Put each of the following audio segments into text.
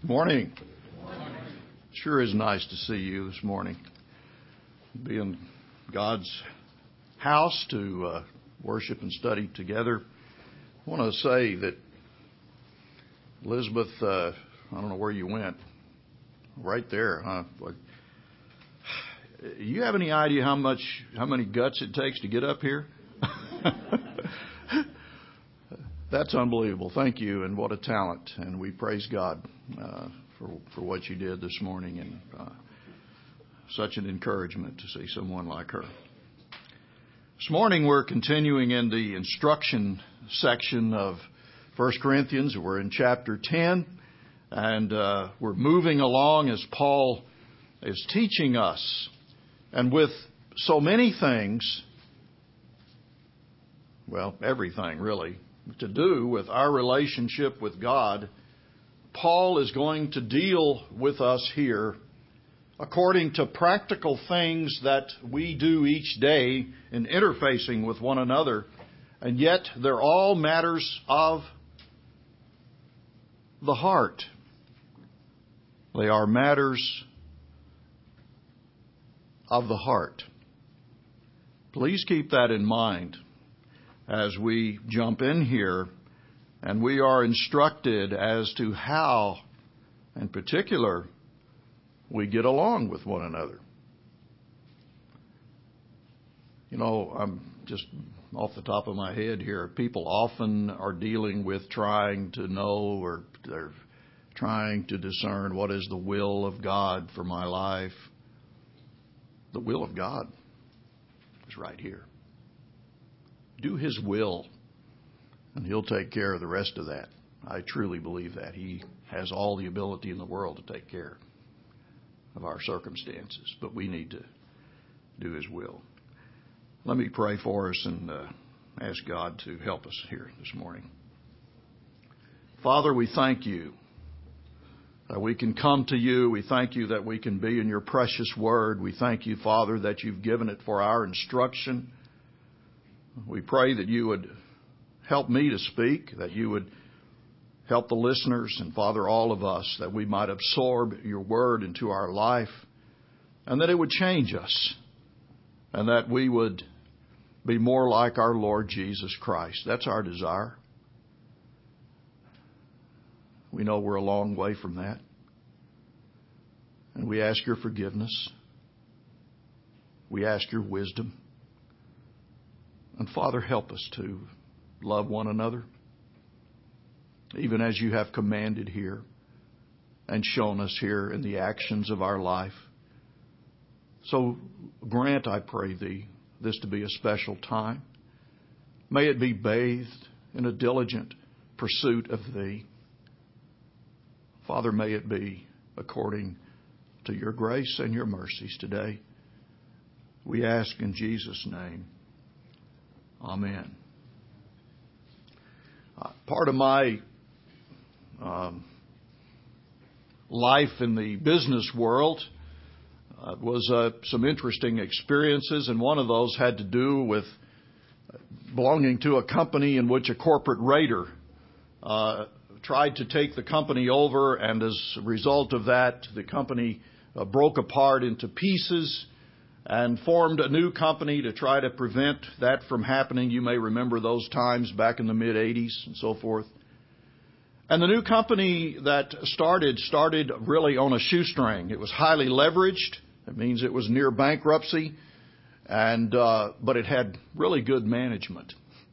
Morning. Sure is nice to see you this morning. Be in God's house to worship and study together. I want to say that Elizabeth, I don't know where you went. Right there, huh? You have any idea how many guts it takes to get up here? That's unbelievable. Thank you, and what a talent. And we praise God for what you did this morning, and such an encouragement to see someone like her. This morning we're continuing in the instruction section of 1 Corinthians. We're in chapter 10, and we're moving along as Paul is teaching us. And with so many things, well, everything really, to do with our relationship with God, Paul is going to deal with us here according to practical things that we do each day in interfacing with one another, and yet they're all matters of the heart. They are matters of the heart. Please keep that in mind as we jump in here, and we are instructed as to how, in particular, we get along with one another. You know, I'm just off the top of my head here. People often are dealing with trying to know, or they're trying to discern what is the will of God for my life. The will of God is right here. Do His will, and He'll take care of the rest of that. I truly believe that. He has all the ability in the world to take care of our circumstances, but we need to do His will. Let me pray for us and ask God to help us here this morning. Father, we thank You that we can come to You. We thank You that we can be in Your precious Word. We thank You, Father, that You've given it for our instruction. We pray that You would help me to speak, that You would help the listeners, and Father, all of us, that we might absorb Your Word into our life, and that it would change us, and that we would be more like our Lord Jesus Christ. That's our desire. We know we're a long way from that, and we ask Your forgiveness. We ask Your wisdom. And Father, help us to love one another, even as You have commanded here and shown us here in the actions of our life. So grant, I pray Thee, this to be a special time. May it be bathed in a diligent pursuit of Thee. Father, may it be according to Your grace and Your mercies today. We ask in Jesus' name. Amen. Part of my life in the business world was some interesting experiences, and one of those had to do with belonging to a company in which a corporate raider tried to take the company over, and as a result of that, the company broke apart into pieces and formed a new company to try to prevent that from happening. You may remember those times back in the mid-'80s and so forth. And the new company that started really on a shoestring. It was highly leveraged. That means it was near bankruptcy, and but it had really good management.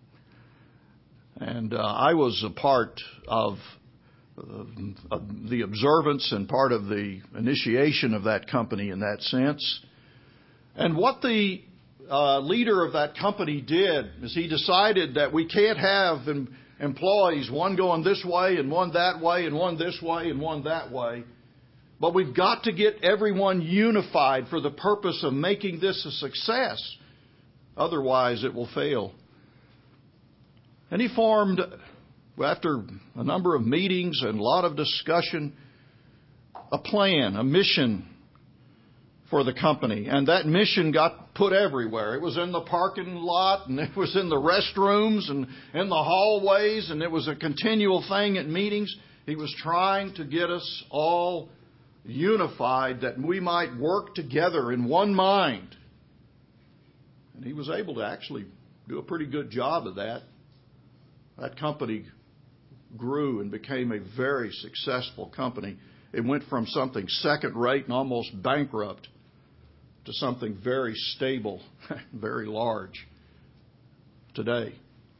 And I was a part of the observance and part of the initiation of that company in that sense. And what the leader of that company did is he decided that we can't have employees, one going this way and one that way and one this way and one that way. But we've got to get everyone unified for the purpose of making this a success. Otherwise, it will fail. And he formed, after a number of meetings and a lot of discussion, a plan, a mission for the company. And that mission got put everywhere. It was in the parking lot, and it was in the restrooms and in the hallways, and it was a continual thing at meetings. He was trying to get us all unified, that we might work together in one mind. And He was able to actually do a pretty good job of that. That company grew and became a very successful company. It went from something second-rate and almost bankrupt to something very stable, very large today.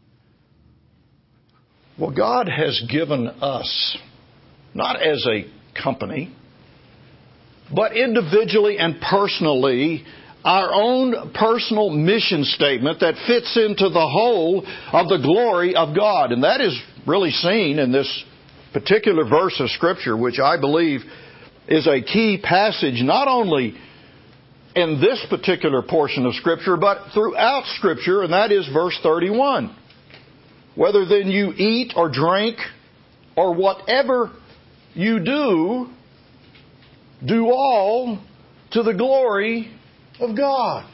Well, God has given us, not as a company, but individually and personally, our own personal mission statement that fits into the whole of the glory of God. And that is really seen in this particular verse of Scripture, which I believe is a key passage not only in this particular portion of Scripture, but throughout Scripture, and that is verse 31. Whether then you eat or drink or whatever you do, do all to the glory of God.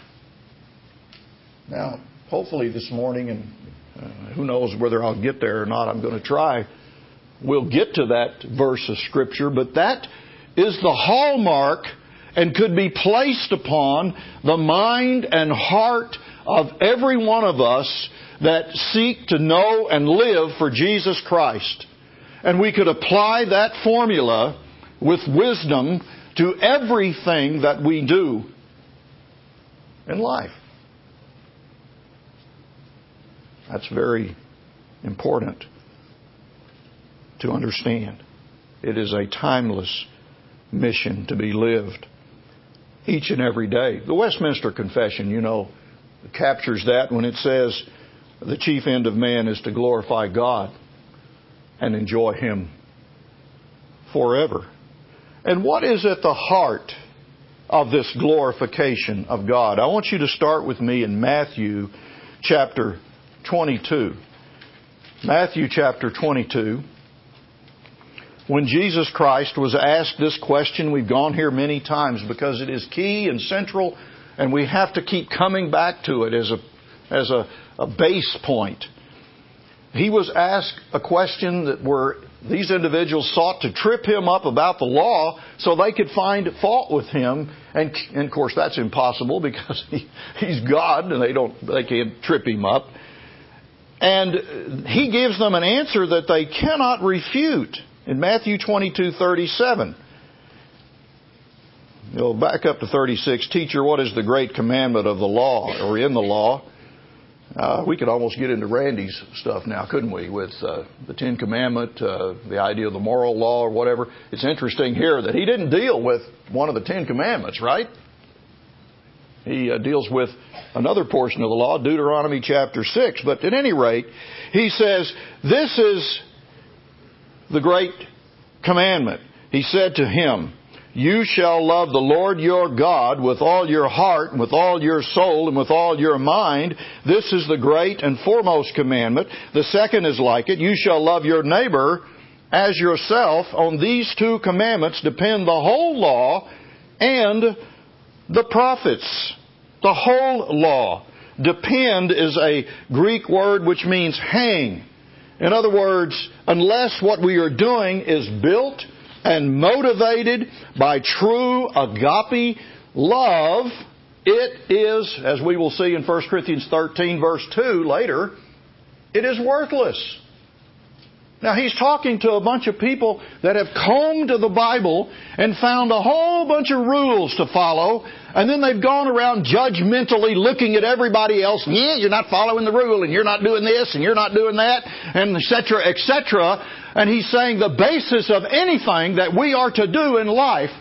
Now, hopefully this morning, and who knows whether I'll get there or not, I'm going to try, we'll get to that verse of Scripture, but that is the hallmark and could be placed upon the mind and heart of every one of us that seek to know and live for Jesus Christ. And we could apply that formula with wisdom to everything that we do in life. That's very important to understand. It is a timeless mission to be lived each and every day. The Westminster Confession, captures that when it says the chief end of man is to glorify God and enjoy Him forever. And what is at the heart of this glorification of God? I want you to start with me in Matthew chapter 22. Matthew chapter 22. When Jesus Christ was asked this question, we've gone here many times because it is key and central, and we have to keep coming back to it as a base point. He was asked a question that these individuals sought to trip Him up about the law so they could find fault with Him. And of course, that's impossible because He's God and they can't trip Him up. And He gives them an answer that they cannot refute in Matthew 22:37. Back up to 36. Teacher, what is the great commandment of the law or in the law? We could almost get into Randy's stuff now, couldn't we, with the Ten Commandment, the idea of the moral law or whatever. It's interesting here that he didn't deal with one of the Ten Commandments, right? He deals with another portion of the law, Deuteronomy chapter 6. But at any rate, he says, this is the great commandment. He said to him, you shall love the Lord your God with all your heart, and with all your soul, and with all your mind. This is the great and foremost commandment. The second is like it. You shall love your neighbor as yourself. On these two commandments depend the whole law and the prophets. The whole law. Depend is a Greek word which means hang. In other words, unless what we are doing is built and motivated by true agape love, it is, as we will see in 1 Corinthians 13 verse 2 later, it is worthless. Now he's talking to a bunch of people that have combed to the Bible and found a whole bunch of rules to follow, and then they've gone around judgmentally looking at everybody else. Yeah, you're not following the rule, and you're not doing this, and you're not doing that, and etc., etc. And he's saying the basis of anything that we are to do in life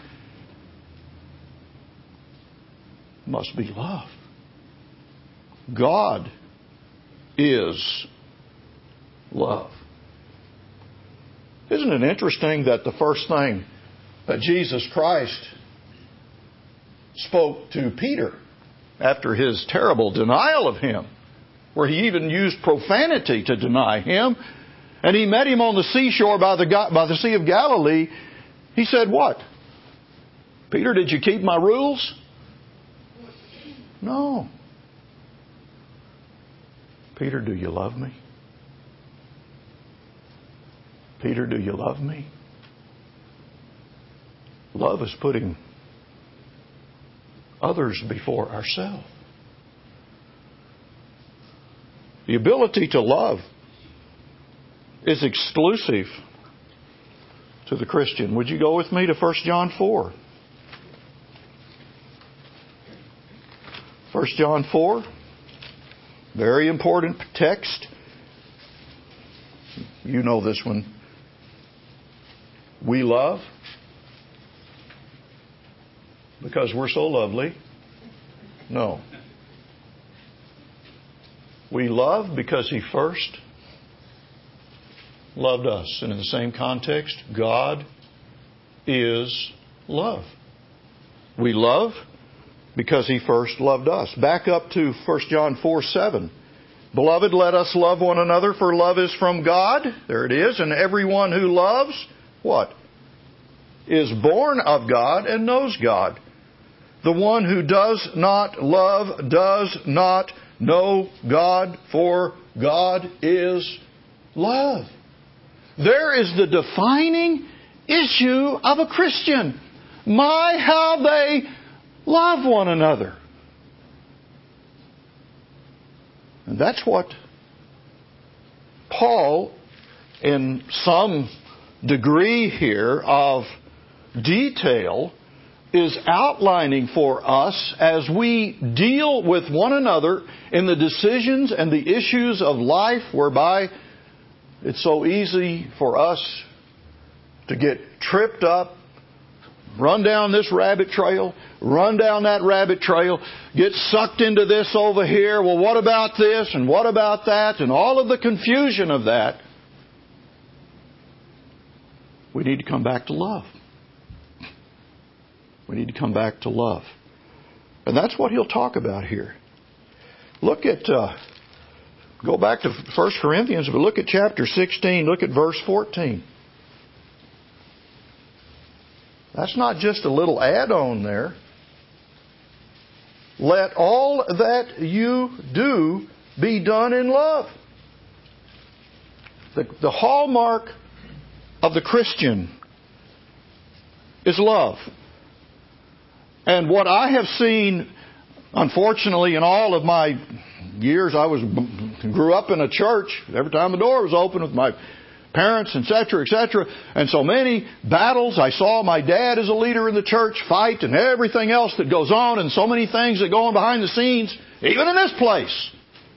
must be love. God is love. Isn't it interesting that the first thing that Jesus Christ spoke to Peter after His terrible denial of Him, where He even used profanity to deny Him, and He met Him on the seashore by the Sea of Galilee, He said, what? Peter, did you keep my rules? No. Peter, do you love me? Peter, do you love me? Love is putting others before ourselves. The ability to love is exclusive to the Christian. Would you go with me to 1 John 4? 1 John 4, very important text. You know this one. We love because we're so lovely. No. We love because He first loved us. And in the same context, God is love. We love because He first loved us. Back up to 1 John 4:7. Beloved, let us love one another, for love is from God. There it is. And everyone who loves, what? Is born of God and knows God. The one who does not love does not know God, for God is love. There is the defining issue of a Christian. My, how they love one another. And that's what Paul, in some degree here of detail, is outlining for us as we deal with one another in the decisions and the issues of life whereby it's so easy for us to get tripped up, run down this rabbit trail, run down that rabbit trail, get sucked into this over here. Well, what about this and what about that? And all of the confusion of that. We need to come back to love. We need to come back to love. And that's what he'll talk about here. Look at, go back to 1 Corinthians, but look at chapter 16, look at verse 14. That's not just a little add-on there. Let all that you do be done in love. The hallmark of the Christian is love. And what I have seen, unfortunately, in all of my years, grew up in a church. Every time the door was open with my parents, etc., etc. And so many battles. I saw my dad as a leader in the church fight and everything else that goes on and so many things that go on behind the scenes, even in this place.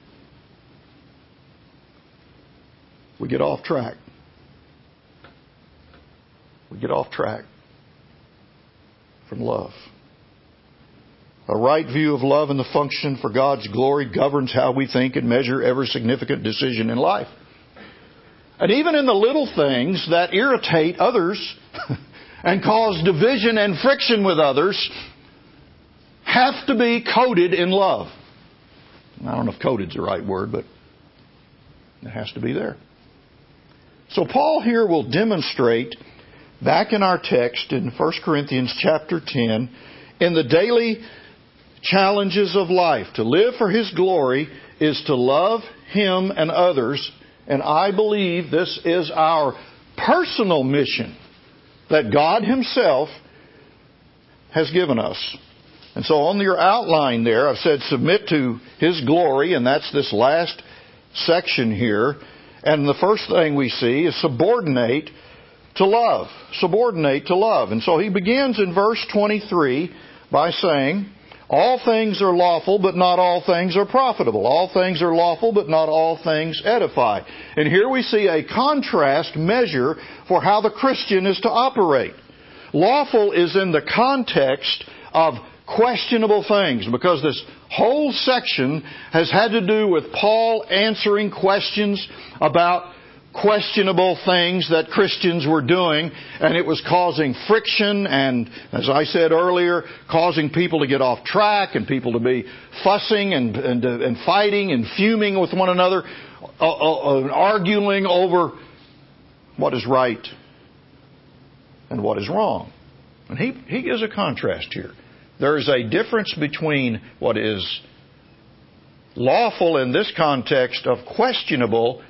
We get off track. We get off track from love. A right view of love and the function for God's glory governs how we think and measure every significant decision in life. And even in the little things that irritate others and cause division and friction with others have to be coated in love. I don't know if coded's the right word, but it has to be there. So Paul here will demonstrate, back in our text in 1 Corinthians chapter 10, in the daily challenges of life. To live for His glory is to love Him and others. And I believe this is our personal mission that God Himself has given us. And so on your outline there, I've said submit to His glory, and that's this last section here. And the first thing we see is subordinate to love. Subordinate to love. And so he begins in verse 23 by saying, all things are lawful, but not all things are profitable. All things are lawful, but not all things edify. And here we see a contrast measure for how the Christian is to operate. Lawful is in the context of questionable things, because this whole section has had to do with Paul answering questions about questionable things that Christians were doing, and it was causing friction and, as I said earlier, causing people to get off track and people to be fussing and fighting and fuming with one another, arguing over what is right and what is wrong. And he gives a contrast here. There is a difference between what is lawful in this context of questionable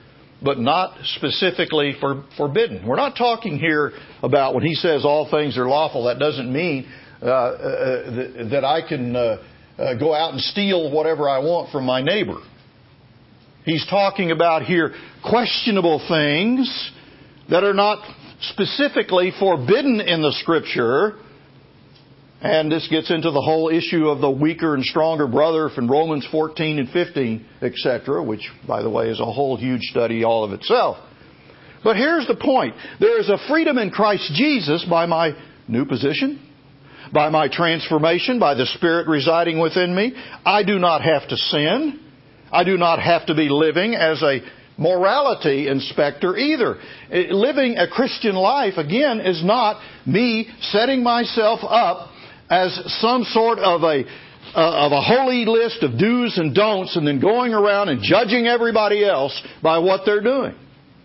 but not specifically forbidden. We're not talking here about when he says all things are lawful, that doesn't mean that I can go out and steal whatever I want from my neighbor. He's talking about here questionable things that are not specifically forbidden in the Scripture. And this gets into the whole issue of the weaker and stronger brother from Romans 14 and 15, etc., which, by the way, is a whole huge study all of itself. But here's the point. There is a freedom in Christ Jesus by my new position, by my transformation, by the Spirit residing within me. I do not have to sin. I do not have to be living as a morality inspector either. Living a Christian life, again, is not me setting myself up as some sort of a holy list of do's and don'ts and then going around and judging everybody else by what they're doing.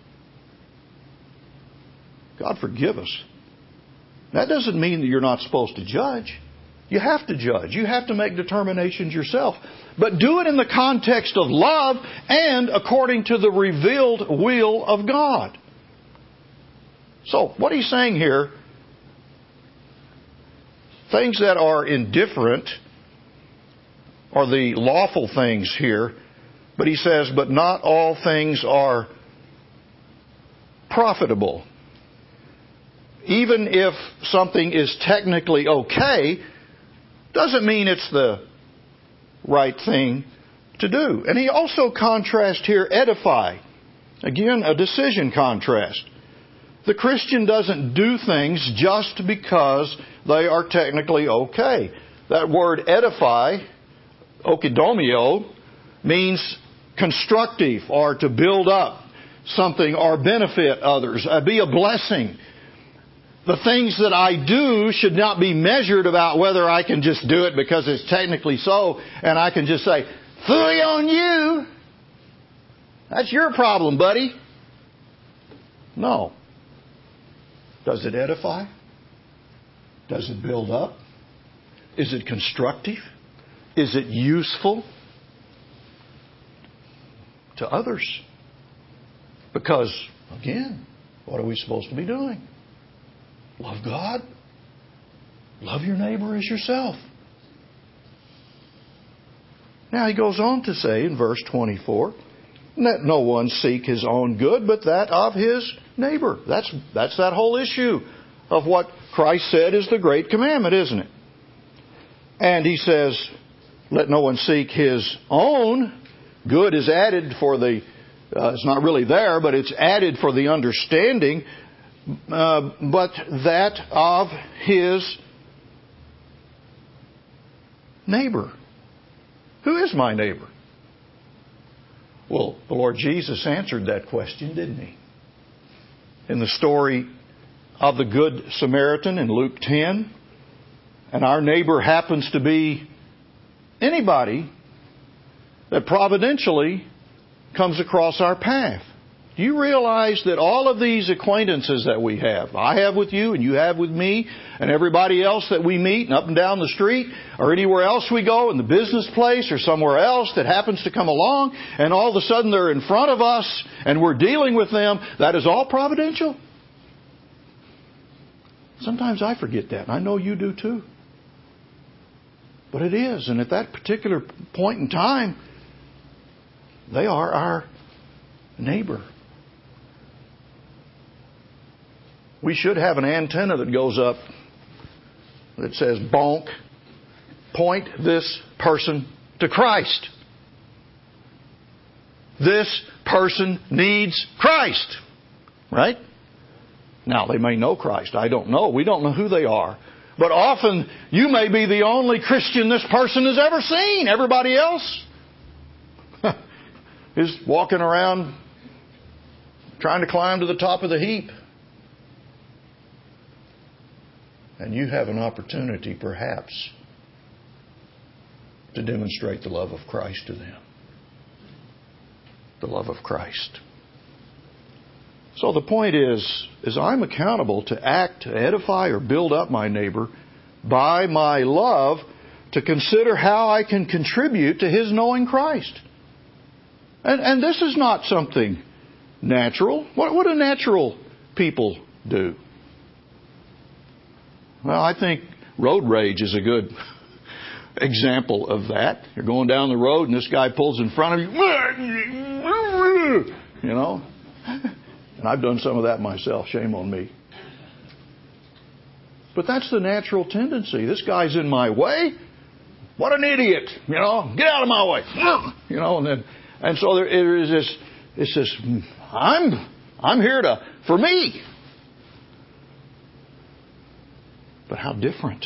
God forgive us. That doesn't mean that you're not supposed to judge. You have to judge. You have to make determinations yourself. But do it in the context of love and according to the revealed will of God. So, what he's saying here, things that are indifferent are the lawful things here. But he says, but not all things are profitable. Even if something is technically okay, doesn't mean it's the right thing to do. And he also contrasts here edify. Again, a decision contrast. The Christian doesn't do things just because they are technically okay. That word edify, okidomio, means constructive or to build up something or benefit others, be a blessing. The things that I do should not be measured about whether I can just do it because it's technically so, and I can just say, "Phooey on you. That's your problem, buddy." No. Does it edify? Does it build up? Is it constructive? Is it useful to others? Because, again, what are we supposed to be doing? Love God. Love your neighbor as yourself. Now he goes on to say in verse 24, let no one seek his own good, but that of his neighbor. That's that whole issue of what Christ said is the great commandment, isn't it? And he says, let no one seek his own. Good is added for the, it's not really there, but it's added for the understanding, but that of his neighbor. Who is my neighbor? Well, the Lord Jesus answered that question, didn't he? In the story of the Good Samaritan in Luke 10. And our neighbor happens to be anybody that providentially comes across our path. Do you realize that all of these acquaintances that we have, I have with you and you have with me and everybody else that we meet and up and down the street or anywhere else we go in the business place or somewhere else that happens to come along and all of a sudden they're in front of us and we're dealing with them, that is all providential? Sometimes I forget that, and I know you do too. But it is, and at that particular point in time, they are our neighbor. We should have an antenna that goes up that says, bonk, point this person to Christ. This person needs Christ. Right? Now, they may know Christ. I don't know. We don't know who they are. But often, you may be the only Christian this person has ever seen. Everybody else is walking around trying to climb to the top of the heap. And you have an opportunity, perhaps, to demonstrate the love of Christ to them. The love of Christ. So the point is I'm accountable to act, to edify or build up my neighbor by my love, to consider how I can contribute to his knowing Christ. And this is not something natural. What do natural people do? Well, I think road rage is a good example of that. You're going down the road and this guy pulls in front of you. You know? And I've done some of that myself. Shame on me. But that's the natural tendency. This guy's in my way. What an idiot. You know? Get out of my way. You know, and so there is this, it's this, I'm here for me. But how different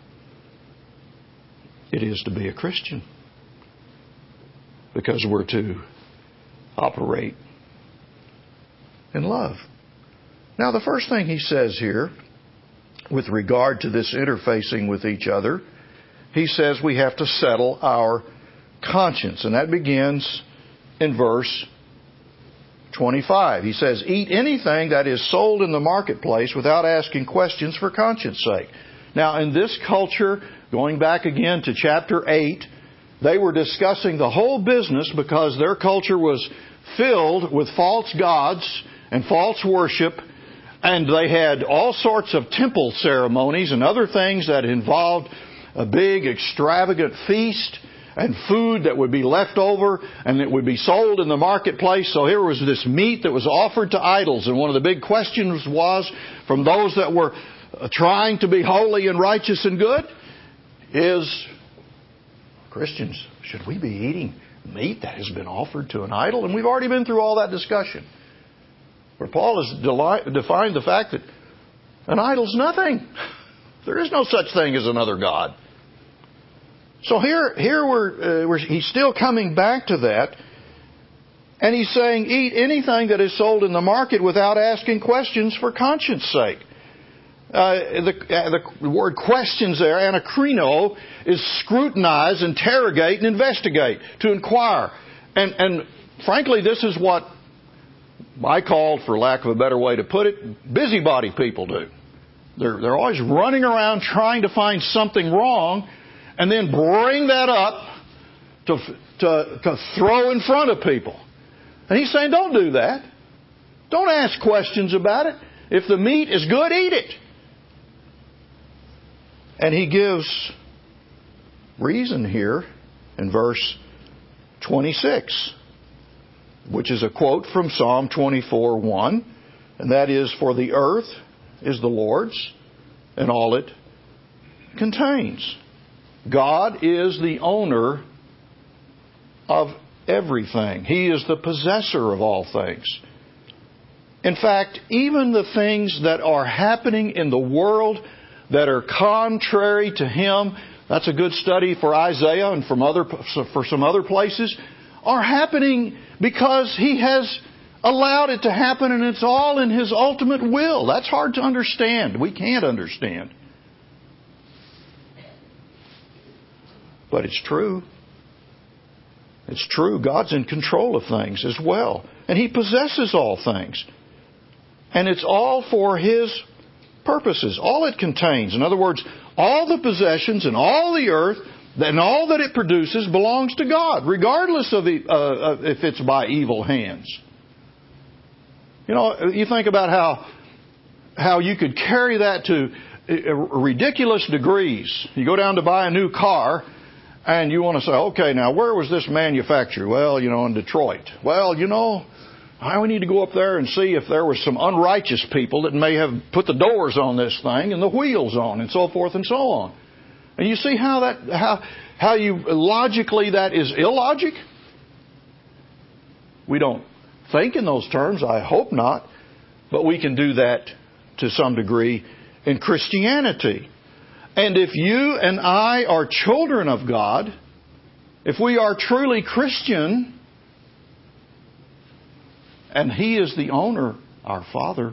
it is to be a Christian. Because we're to operate in love. Now, the first thing he says here, with regard to this interfacing with each other, he says we have to settle our conscience. And that begins in verse 25. He says, eat anything that is sold in the marketplace without asking questions for conscience sake. Now, in this culture, going back again to chapter 8, they were discussing the whole business because their culture was filled with false gods and false worship, and they had all sorts of temple ceremonies and other things that involved a big extravagant feast and food that would be left over and it would be sold in the marketplace. So here was this meat that was offered to idols. And one of the big questions was from those that were trying to be holy and righteous and good is, Christians, should we be eating meat that has been offered to an idol? And we've already been through all that discussion, where Paul has defined the fact that an idol's nothing. There is no such thing as another God. So here he's still coming back to that. And he's saying, eat anything that is sold in the market without asking questions for conscience sake. The word questions there, anakrino, is scrutinize, interrogate, and investigate, to inquire. And frankly, this is what I call, for lack of a better way to put it, busybody people do. They're always running around trying to find something wrong and then bring that up to throw in front of people. And he's saying, don't do that. Don't ask questions about it. If the meat is good, eat it. And he gives reason here in verse 26, which is a quote from Psalm 24:1, and that is, for the earth is the Lord's and all it contains. God is the owner of everything. He is the possessor of all things. In fact, even the things that are happening in the world that are contrary to Him, that's a good study for Isaiah and for some other places, are happening because He has allowed it to happen, and it's all in His ultimate will. That's hard to understand. We can't understand. But it's true. It's true. God's in control of things as well. And He possesses all things. And it's all for His purposes. All it contains. In other words, all the possessions and all the earth and all that it produces belongs to God, regardless of if it's by evil hands. You know, you think about how you could carry that to ridiculous degrees. You go down to buy a new car, and you want to say, okay, now, where was this manufactured? Well, in Detroit. Well, we need to go up there and see if there were some unrighteous people that may have put the doors on this thing and the wheels on and so forth and so on. And you see how you logically that is illogic? We don't think in those terms, I hope not, but we can do that to some degree in Christianity. And if you and I are children of God, if we are truly Christian, and He is the owner, our Father,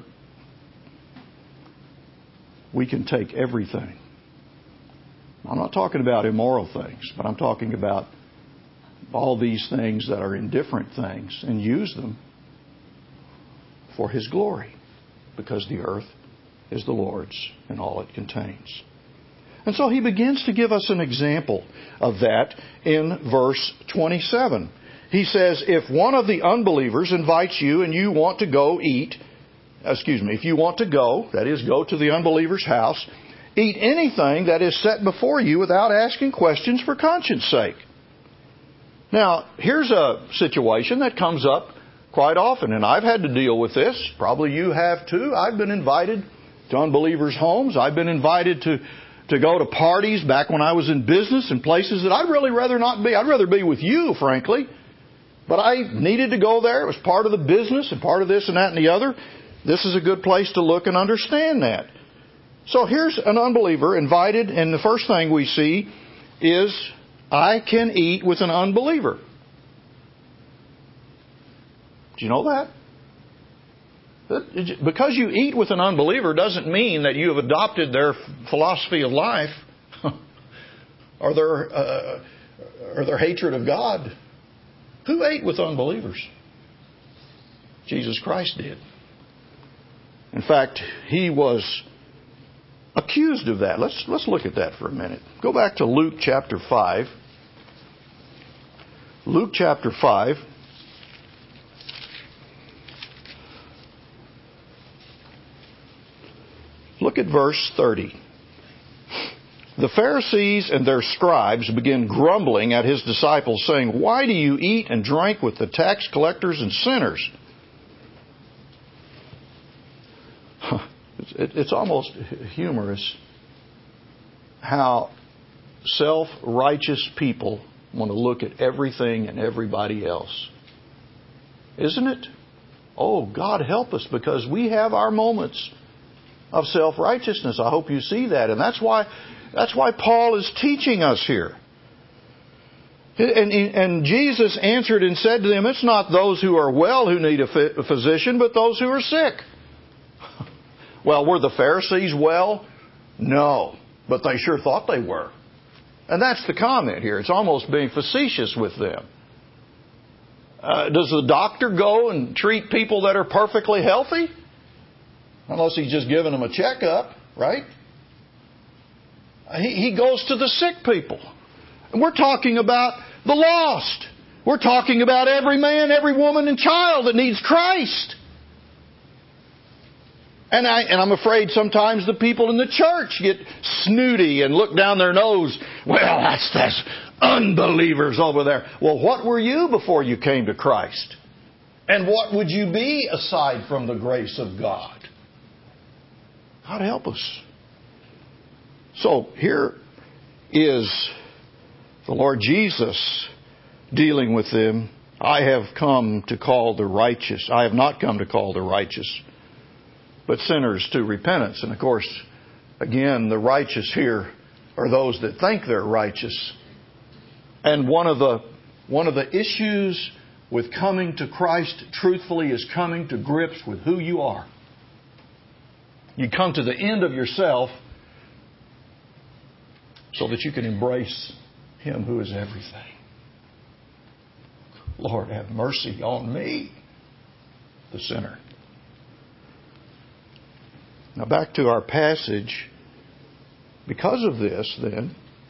we can take everything. I'm not talking about immoral things, but I'm talking about all these things that are indifferent things and use them for His glory, because the earth is the Lord's and all it contains. And so he begins to give us an example of that in verse 27. He says, if one of the unbelievers invites you and you want to go if you want to go, that is, go to the unbeliever's house, eat anything that is set before you without asking questions for conscience sake. Now, here's a situation that comes up quite often, and I've had to deal with this. Probably you have too. I've been invited to unbelievers' homes. I've been invited to go to parties back when I was in business in places that I'd really rather not be. I'd rather be with you, frankly. But I needed to go there. It was part of the business and part of this and that and the other. This is a good place to look and understand that. So here's an unbeliever invited, and the first thing we see is, I can eat with an unbeliever. Do you know that? Because you eat with an unbeliever doesn't mean that you have adopted their philosophy of life or their hatred of God. Who ate with unbelievers? Jesus Christ did. In fact, He was accused of that. Let's look at that for a minute. Go back to Luke chapter 5. Luke chapter 5. Look at verse 30. The Pharisees and their scribes began grumbling at His disciples, saying, "Why do you eat and drink with the tax collectors and sinners?" It's almost humorous how self-righteous people want to look at everything and everybody else. Isn't it? Oh, God help us, because we have our moments of self-righteousness. I hope you see that. And that's why Paul is teaching us here. And Jesus answered and said to them, "It's not those who are well who need a physician, but those who are sick." Well, were the Pharisees well? No. But they sure thought they were. And that's the comment here. It's almost being facetious with them. Does the doctor go and treat people that are perfectly healthy? Unless he's just giving them a checkup, right? He goes to the sick people. And we're talking about the lost. We're talking about every man, every woman and child that needs Christ. And I'm afraid sometimes the people in the church get snooty and look down their nose. Well, that's unbelievers over there. Well, what were you before you came to Christ? And what would you be aside from the grace of God? God help us. So here is the Lord Jesus dealing with them. I have come to call the righteous. I have not come to call the righteous, but sinners to repentance. And of course, again, the righteous here are those that think they're righteous. And one of the issues with coming to Christ truthfully is coming to grips with who you are. You come to the end of yourself so that you can embrace Him who is everything. Lord, have mercy on me, the sinner. Now back to our passage. Because of this, then,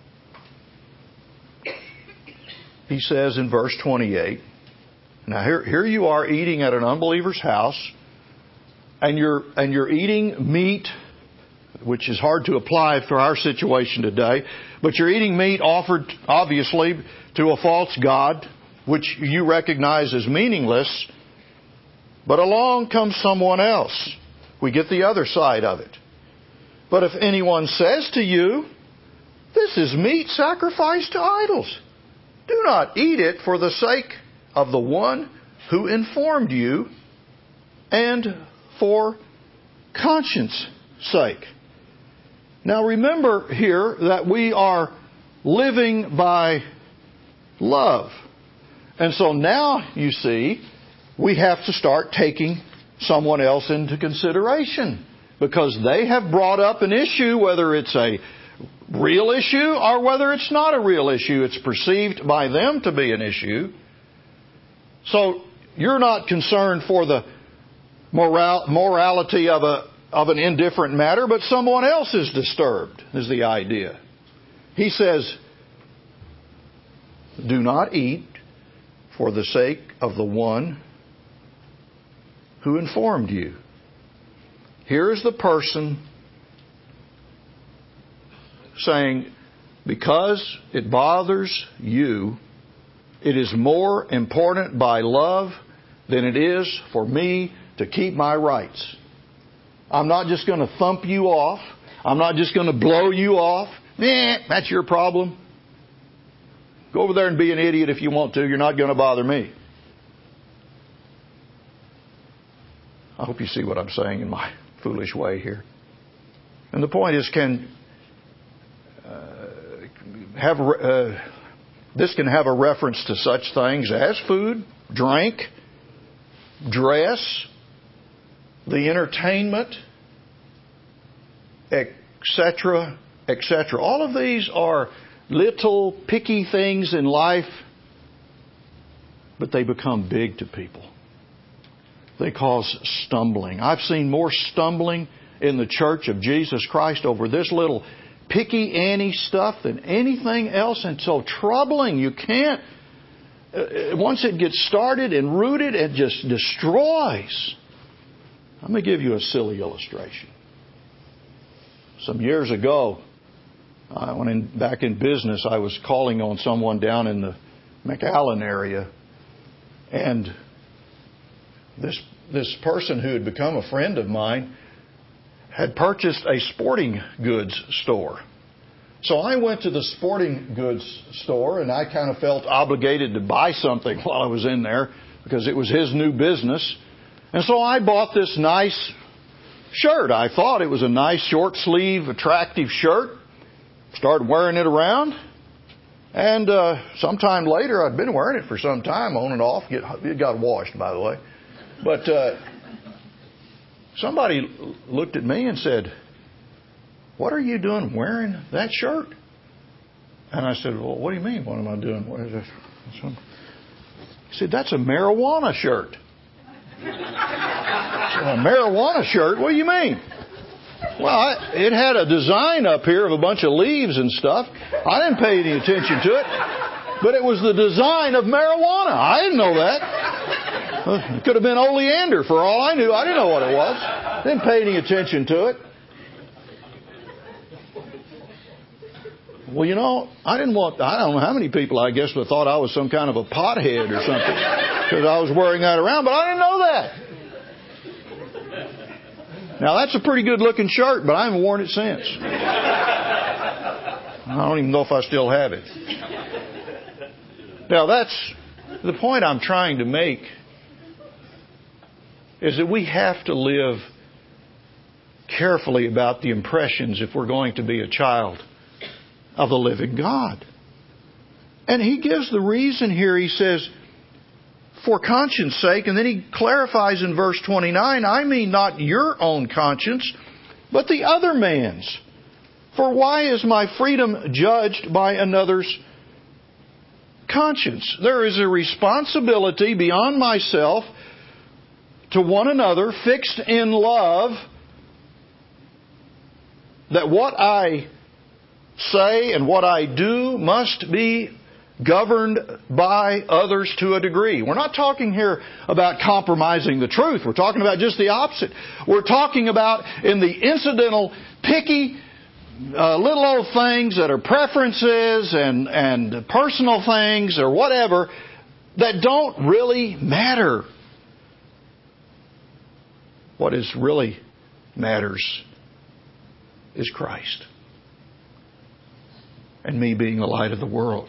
he says in verse 28, now here you are eating at an unbeliever's house, and you're eating meat, which is hard to apply for our situation today, but you're eating meat offered, obviously, to a false god, which you recognize as meaningless, but along comes someone else. We get the other side of it. But if anyone says to you, "This is meat sacrificed to idols," do not eat it for the sake of the one who informed you and for conscience sake. Now remember here that we are living by love. And so now, you see, we have to start taking someone else into consideration, because they have brought up an issue, whether it's a real issue or whether it's not a real issue. It's perceived by them to be an issue. So you're not concerned for the morality of an indifferent matter, but someone else is disturbed, is the idea. He says, do not eat for the sake of the one who informed you. Here is the person saying, because it bothers you, it is more important by love than it is for me to keep my rights. I'm not just going to thump you off. I'm not just going to blow you off. That's your problem. Go over there and be an idiot if you want to. You're not going to bother me. I hope you see what I'm saying in my foolish way here. And the point is, this can have a reference to such things as food, drink, dress, the entertainment, etc., etc. All of these are little picky things in life, but they become big to people. They cause stumbling. I've seen more stumbling in the Church of Jesus Christ over this little picky Annie stuff than anything else, and so troubling. You can't. Once it gets started and rooted, it just destroys. I'm going to give you a silly illustration. Some years ago, back in business, I was calling on someone down in the McAllen area, and this person who had become a friend of mine had purchased a sporting goods store. So I went to the sporting goods store, and I kind of felt obligated to buy something while I was in there because it was his new business. And so I bought this nice shirt. I thought it was a nice short sleeve, attractive shirt. Started wearing it around. And sometime later, I'd been wearing it for some time, on and off. It got washed, by the way. But somebody looked at me and said, "What are you doing wearing that shirt?" And I said, "Well, what do you mean? What am I doing? What is this?" He said, "That's a marijuana shirt." "A marijuana shirt? What do you mean?" Well, it had a design up here of a bunch of leaves and stuff. I didn't pay any attention to it. But it was the design of marijuana. I didn't know that. It could have been oleander for all I knew. I didn't know what it was. Didn't pay any attention to it. Well, I don't know how many people, I guess, thought I was some kind of a pothead or something because I was wearing that around, but I didn't know that. Now, that's a pretty good looking shirt, but I haven't worn it since. I don't even know if I still have it. Now, that's the point I'm trying to make, is that we have to live carefully about the impressions if we're going to be a child of the living God. And he gives the reason here. He says, for conscience sake, and then he clarifies in verse 29, I mean not your own conscience, but the other man's. For why is my freedom judged by another's conscience? There is a responsibility beyond myself to one another, fixed in love, that what I say and what I do must be governed by others to a degree. We're not talking here about compromising the truth. We're talking about just the opposite. We're talking about in the incidental, picky, little old things that are preferences and personal things or whatever that don't really matter. What is really matters is Christ and me being the light of the world.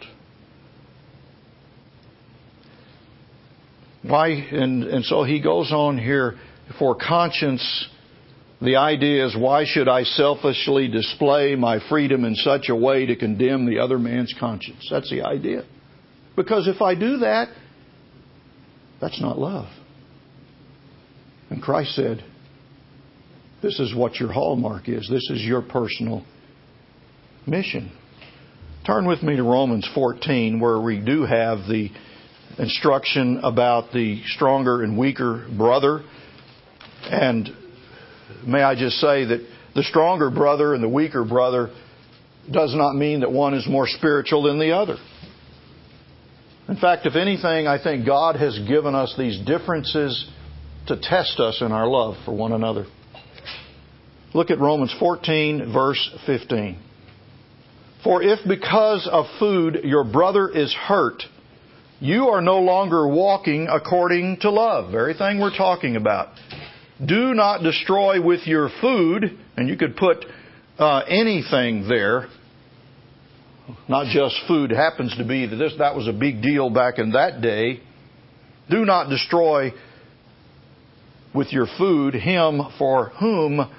Why? And so he goes on here, for conscience, the idea is, why should I selfishly display my freedom in such a way to condemn the other man's conscience? That's the idea. Because if I do that, that's not love. And Christ said, this is what your hallmark is. This is your personal mission. Turn with me to Romans 14, where we do have the instruction about the stronger and weaker brother. And may I just say that the stronger brother and the weaker brother does not mean that one is more spiritual than the other. In fact, if anything, I think God has given us these differences to test us in our love for one another. Look at Romans 14, verse 15. For if because of food your brother is hurt, you are no longer walking according to love. Very thing we're talking about. Do not destroy with your food, and you could put anything there. Not just food. It happens to be that was a big deal back in that day. Do not destroy with your food him for whom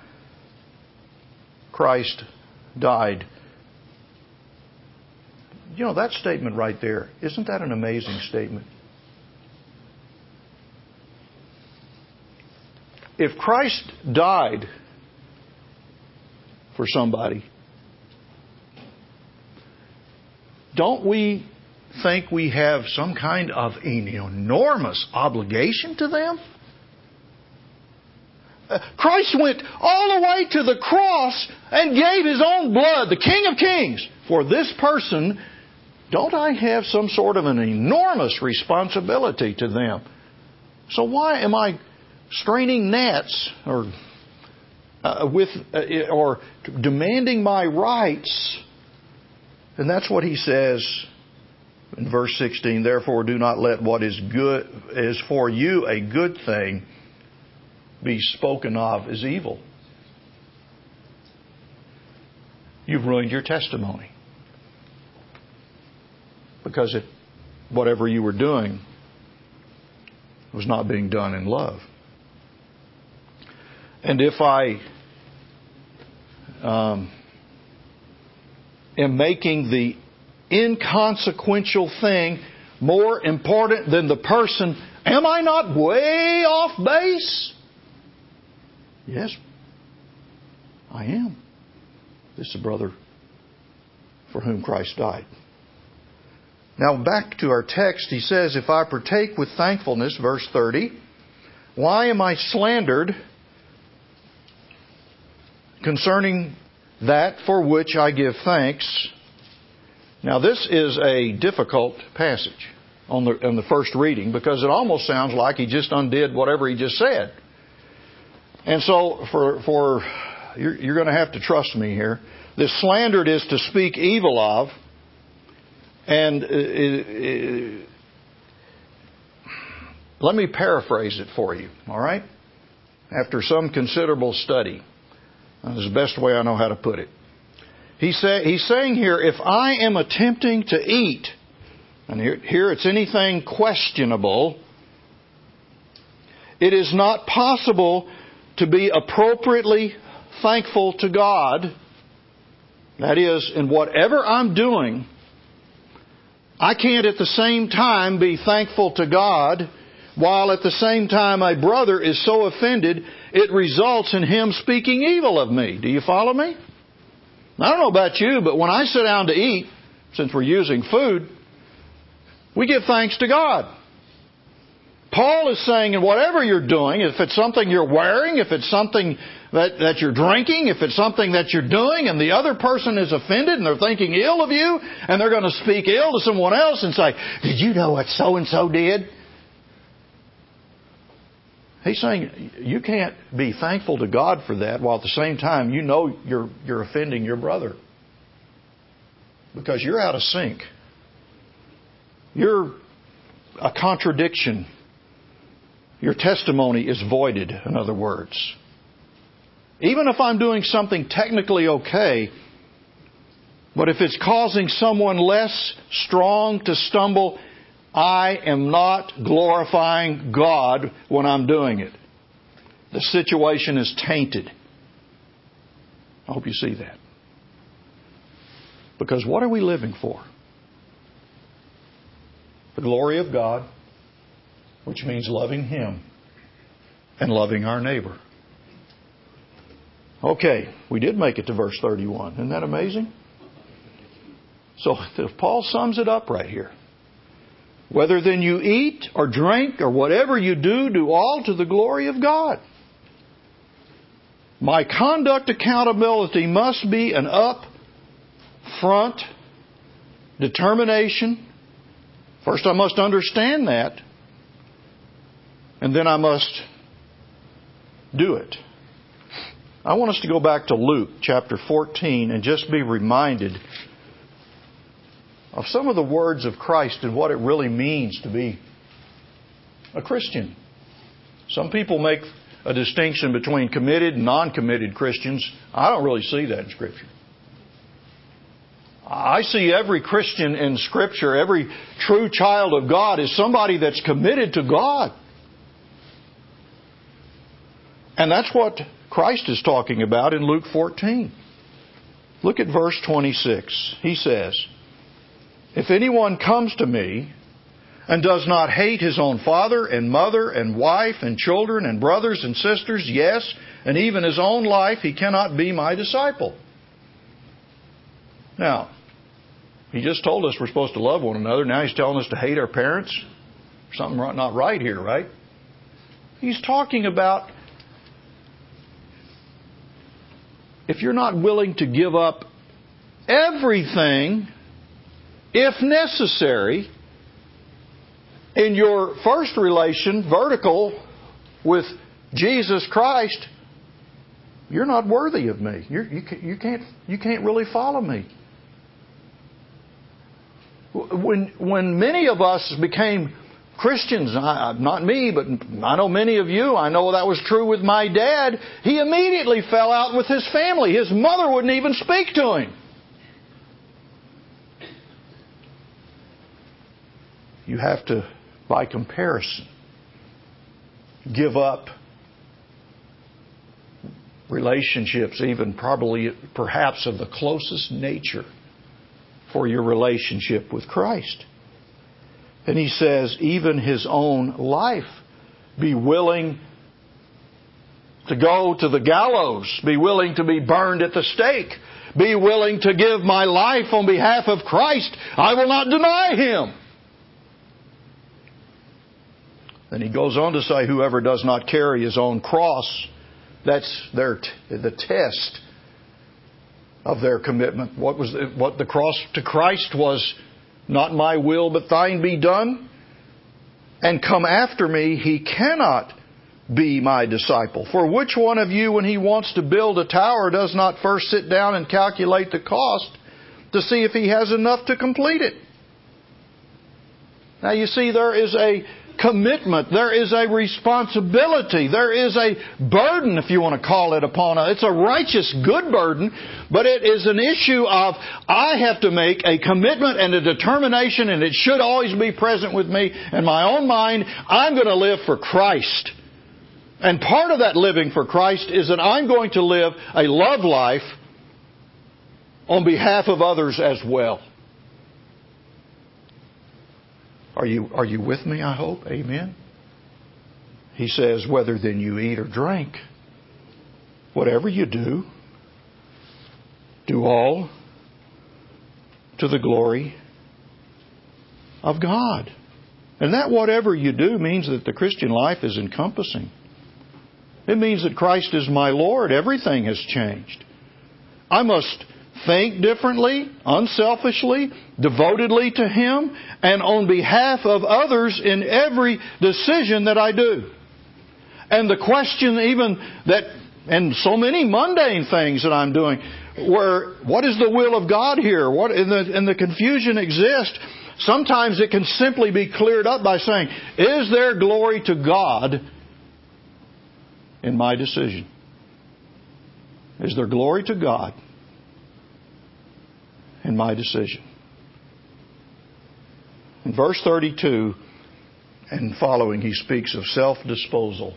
Christ died. You know, that statement right there, isn't that an amazing statement? If Christ died for somebody, don't we think we have some kind of an enormous obligation to them? Christ went all the way to the cross and gave His own blood, the King of Kings, for this person. Don't I have some sort of an enormous responsibility to them? So why am I straining gnats or demanding my rights? And that's what he says in verse 16. Therefore, do not let what is good is for you a good thing be spoken of as evil. You've ruined your testimony. Because whatever you were doing was not being done in love. And if I am making the inconsequential thing more important than the person, am I not way off base? Yes, I am. This is a brother for whom Christ died. Now back to our text, he says, if I partake with thankfulness, verse 30, why am I slandered concerning that for which I give thanks? Now this is a difficult passage on the first reading, because it almost sounds like he just undid whatever he just said. And so you're going to have to trust me here. This slandered is to speak evil of. And let me paraphrase it for you, all right? After some considerable study. That's the best way I know how to put it. He's saying here, if I am attempting to eat, and here it's anything questionable, it is not possible to be appropriately thankful to God. That is, in whatever I'm doing, I can't at the same time be thankful to God, while at the same time a brother is so offended it results in him speaking evil of me. Do you follow me? I don't know about you, but when I sit down to eat, since we're using food, we give thanks to God. Paul is saying, in whatever you're doing, if it's something you're wearing, if it's something that you're drinking, if it's something that you're doing and the other person is offended and they're thinking ill of you and they're going to speak ill to someone else and say, did you know what so-and-so did? He's saying you can't be thankful to God for that while at the same time you know you're offending your brother. Because you're out of sync. You're a contradiction. Your testimony is voided, in other words. Even if I'm doing something technically okay, but if it's causing someone less strong to stumble, I am not glorifying God when I'm doing it. The situation is tainted. I hope you see that. Because what are we living for? The glory of God, which means loving Him and loving our neighbor. Okay, we did make it to verse 31. Isn't that amazing? So Paul sums it up right here. Whether then you eat or drink or whatever you do, do all to the glory of God. My conduct accountability must be an up front determination First I must understand that, and then I must do it. I want us to go back to Luke chapter 14 and just be reminded of some of the words of Christ and what it really means to be a Christian. Some people make a distinction between committed and non-committed Christians. I don't really see that in Scripture. I see every Christian in Scripture, every true child of God, is somebody that's committed to God. And that's what Christ is talking about in Luke 14. Look at verse 26. He says, "If anyone comes to me and does not hate his own father and mother and wife and children and brothers and sisters, yes, and even his own life, he cannot be my disciple." Now, he just told us we're supposed to love one another. Now he's telling us to hate our parents. Something not right here, right? He's talking about if you're not willing to give up everything, if necessary, in your first relation, vertical, with Jesus Christ, you're not worthy of me. You can't really follow me. When many of us became Christians, not me, but I know many of you, I know that was true with my dad, he immediately fell out with his family. His mother wouldn't even speak to him. You have to, by comparison, give up relationships, even perhaps of the closest nature, for your relationship with Christ. And he says, even his own life, be willing to go to the gallows, be willing to be burned at the stake, be willing to give my life on behalf of Christ. I will not deny Him. Then he goes on to say, whoever does not carry his own cross, that's the test of their commitment. What the cross to Christ was, not my will but thine be done, and come after me, he cannot be my disciple. For which one of you, when he wants to build a tower, does not first sit down and calculate the cost to see if he has enough to complete it? Now you see, there is a commitment, there is a responsibility, there is a burden, if you want to call it, upon us. It's a righteous, good burden, but it is an issue of I have to make a commitment and a determination, and it should always be present with me in my own mind. I'm going to live for Christ. And part of that living for Christ is that I'm going to live a love life on behalf of others as well. Are you with me, I hope? Amen. He says, whether then you eat or drink, whatever you do, do all to the glory of God. And that whatever you do means that the Christian life is encompassing. It means that Christ is my Lord. Everything has changed. I must think differently, unselfishly, devotedly to Him, and on behalf of others in every decision that I do. And the question even that, and so many mundane things that I'm doing, what is the will of God here? And the confusion exists. Sometimes it can simply be cleared up by saying, is there glory to God in my decision? Is there glory to God in my decision? In verse 32 and following, he speaks of self-disposal.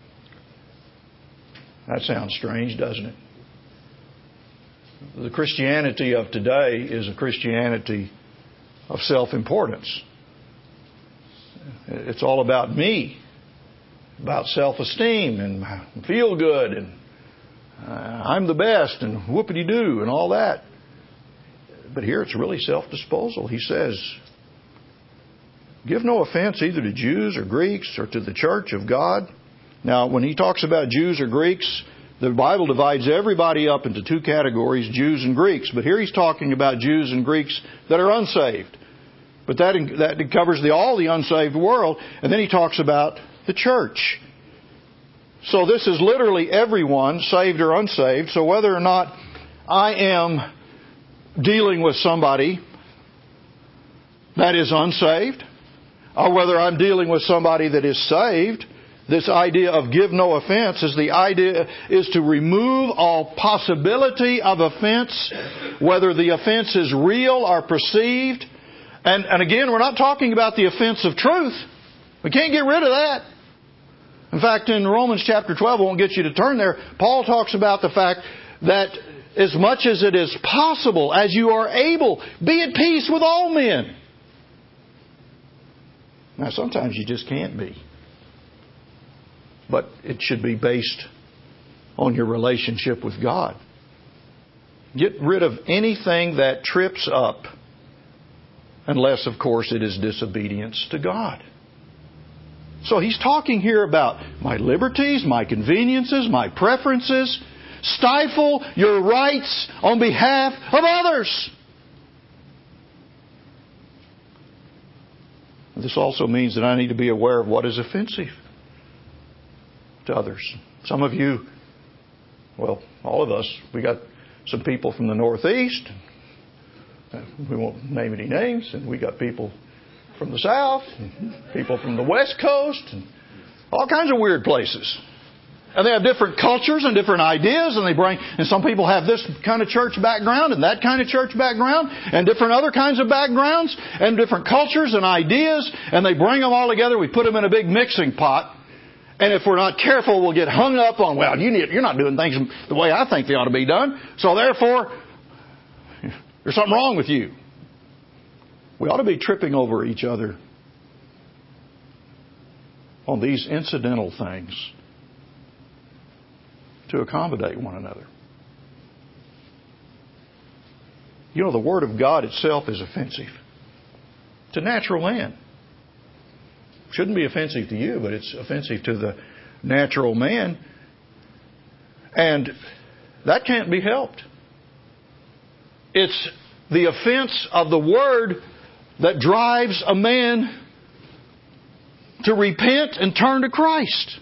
That sounds strange, doesn't it? The Christianity of today is a Christianity of self-importance. It's all about me, about self-esteem and feel good and I'm the best and whoopity-doo and all that. But here it's really self-disposal. He says, give no offense either to Jews or Greeks or to the church of God. Now, when he talks about Jews or Greeks, the Bible divides everybody up into two categories, Jews and Greeks. But here he's talking about Jews and Greeks that are unsaved. But that covers all the unsaved world. And then he talks about the church. So this is literally everyone, saved or unsaved. So whether or not I am dealing with somebody that is unsaved, or whether I'm dealing with somebody that is saved, this idea of give no offense is to remove all possibility of offense, whether the offense is real or perceived. And again, we're not talking about the offense of truth. We can't get rid of that. In fact, in Romans chapter 12, I won't get you to turn there, Paul talks about the fact that as much as it is possible, as you are able, be at peace with all men. Now, sometimes you just can't be. But it should be based on your relationship with God. Get rid of anything that trips up, unless, of course, it is disobedience to God. So he's talking here about my liberties, my conveniences, my preferences. Stifle your rights on behalf of others. This also means that I need to be aware of what is offensive to others. Some of you, well, all of us, we got some people from the Northeast. We won't name any names. And we got people from the South, and people from the West Coast, and all kinds of weird places. And they have different cultures and different ideas, and some people have this kind of church background and that kind of church background, and different other kinds of backgrounds, and different cultures and ideas, and they bring them all together. We put them in a big mixing pot. And if we're not careful, we'll get hung up on, well, you're not doing things the way I think they ought to be done, so therefore, there's something wrong with you. We ought to be tripping over each other on these incidental things to accommodate one another. You know, the Word of God itself is offensive to natural man. Shouldn't be offensive to you, but it's offensive to the natural man. And that can't be helped. It's the offense of the Word that drives a man to repent and turn to Christ.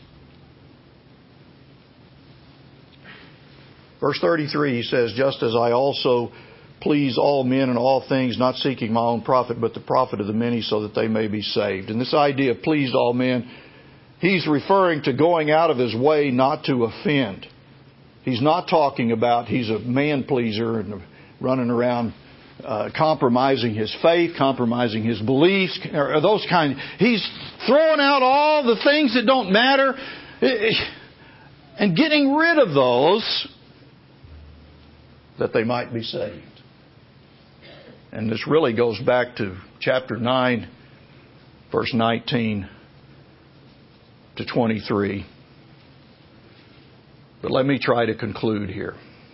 Verse 33, he says, just as I also please all men in all things, not seeking my own profit, but the profit of the many, so that they may be saved. And this idea of pleased all men, he's referring to going out of his way not to offend. He's not talking about he's a man pleaser and running around compromising his faith, compromising his beliefs, or those kind. He's throwing out all the things that don't matter and getting rid of those that they might be saved. And this really goes back to chapter 9, verse 19 to 23. But let me try to conclude here.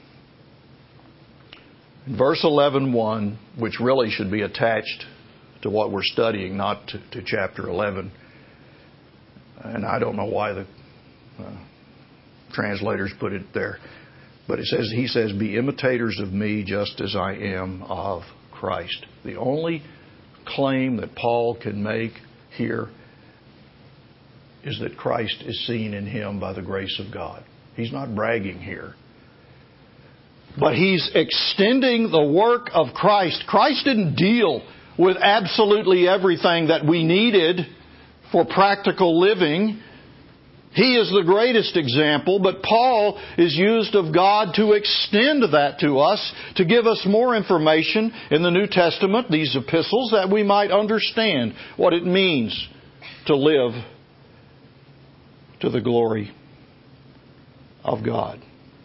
In verse 11:1, which really should be attached to what we're studying, not to chapter 11. And I don't know why the translators put it there. But he says, be imitators of me just as I am of Christ. The only claim that Paul can make here is that Christ is seen in him by the grace of God. He's not bragging here. But he's extending the work of Christ. Christ didn't deal with absolutely everything that we needed for practical living. He is the greatest example, but Paul is used of God to extend that to us, to give us more information in the New Testament, these epistles, that we might understand what it means to live to the glory of God.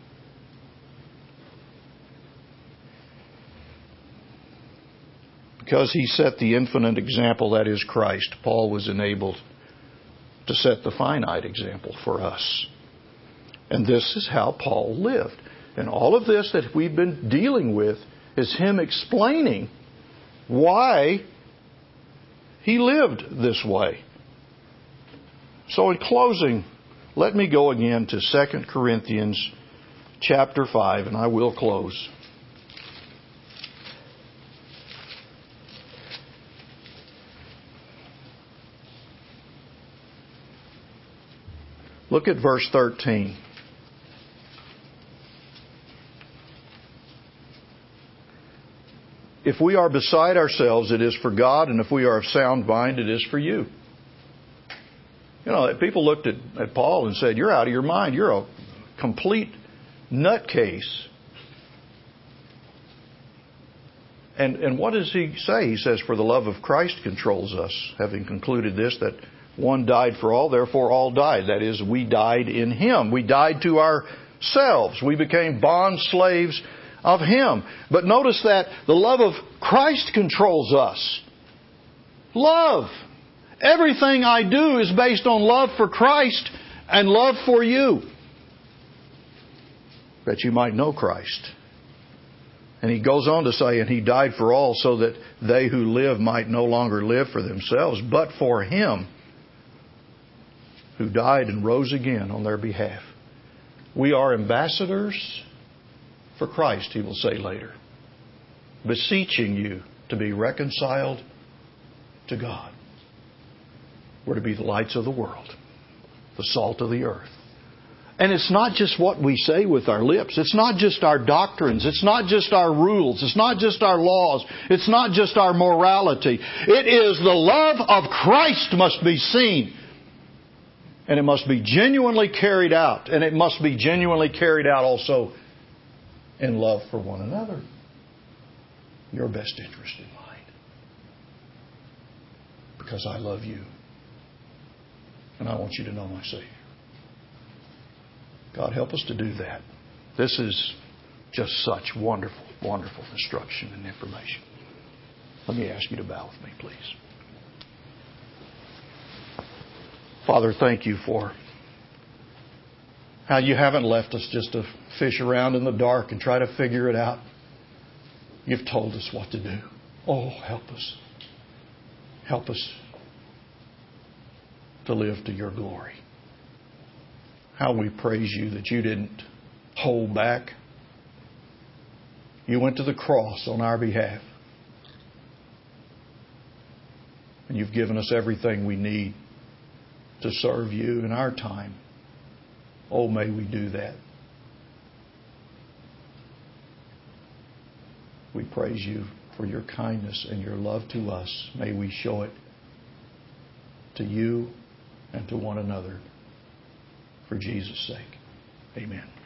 Because he set the infinite example, that is Christ, Paul was enabled to set the finite example for us. And this is how Paul lived. And all of this that we've been dealing with is him explaining why he lived this way. So in closing, let me go again to 2 Corinthians chapter 5, and I will close. Look at verse 13. If we are beside ourselves, it is for God, and if we are of sound mind, it is for you. You know, people looked at Paul and said, "You're out of your mind. You're a complete nutcase." And what does he say? He says, "For the love of Christ controls us, having concluded this, that one died for all, therefore all died." That is, we died in Him. We died to ourselves. We became bond slaves of Him. But notice that the love of Christ controls us. Love. Everything I do is based on love for Christ and love for you, that you might know Christ. And he goes on to say, and He died for all, so that they who live might no longer live for themselves, but for Him who died and rose again on their behalf. We are ambassadors for Christ, he will say later, beseeching you to be reconciled to God. We're to be the lights of the world, the salt of the earth. And it's not just what we say with our lips. It's not just our doctrines. It's not just our rules. It's not just our laws. It's not just our morality. It is the love of Christ must be seen. And it must be genuinely carried out. And it must be genuinely carried out also in love for one another. Your best interest in mind. Because I love you. And I want you to know my Savior. God, help us to do that. This is just such wonderful, wonderful instruction and information. Let me ask you to bow with me, please. Father, thank you for how you haven't left us just to fish around in the dark and try to figure it out. You've told us what to do. Oh, help us. Help us to live to your glory. How we praise you that you didn't hold back. You went to the cross on our behalf. And you've given us everything we need to serve you in our time. Oh, may we do that. We praise you for your kindness and your love to us. May we show it to you and to one another. For Jesus' sake. Amen.